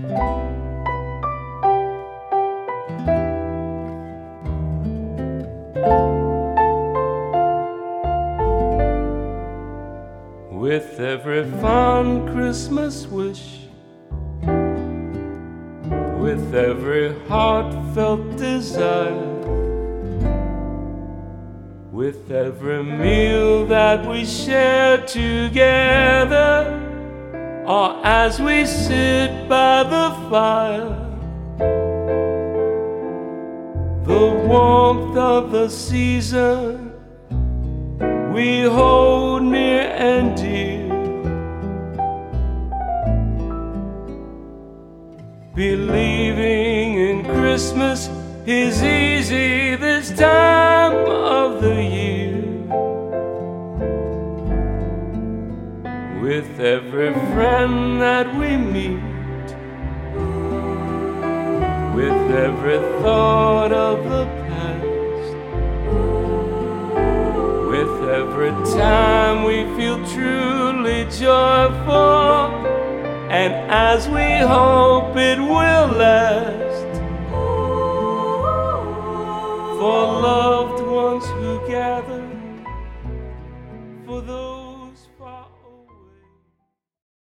With every fond Christmas wish, with every heartfelt desire, with every meal that we share together, or as we sit by the fire, the warmth of the season we hold near and dear. Believing in Christmas is easy this time of the year. With every friend that we meet, with every thought of the past, with every time we feel truly joyful, and as we hope it will last, for loved ones who gather